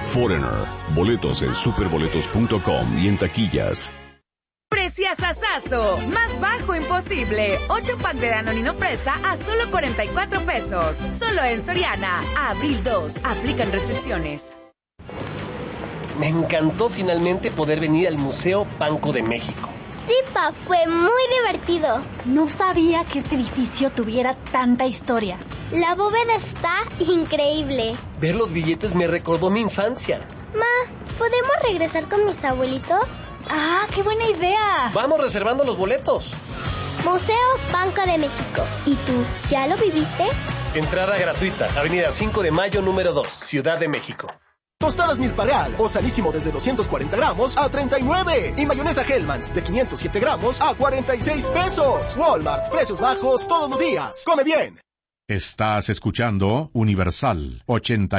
Foreigner. Boletos en superboletos.com y en taquillas. Preciasasazo, más bajo imposible. 8 pan de Danonino Fresa a solo 44 pesos. Solo en Soriana. A abril 2. Aplican restricciones. Me encantó finalmente poder venir al Museo Banco de México. Sí, Pa, fue muy divertido. No sabía que este edificio tuviera tanta historia. La bóveda está increíble. Ver los billetes me recordó mi infancia. Ma, ¿podemos regresar con mis abuelitos? ¡Ah, qué buena idea! Vamos reservando los boletos. Museo Banco de México. ¿Y tú, ya lo viviste? Entrada gratuita, Avenida 5 de Mayo, número 2, Ciudad de México. Tostadas Milpa Real o Sanísimo desde 240 gramos a 39. Y mayonesa Hellmann's de 507 gramos a 46 pesos. Walmart, precios bajos todos los días. ¡Come bien! Estás escuchando Universal 80.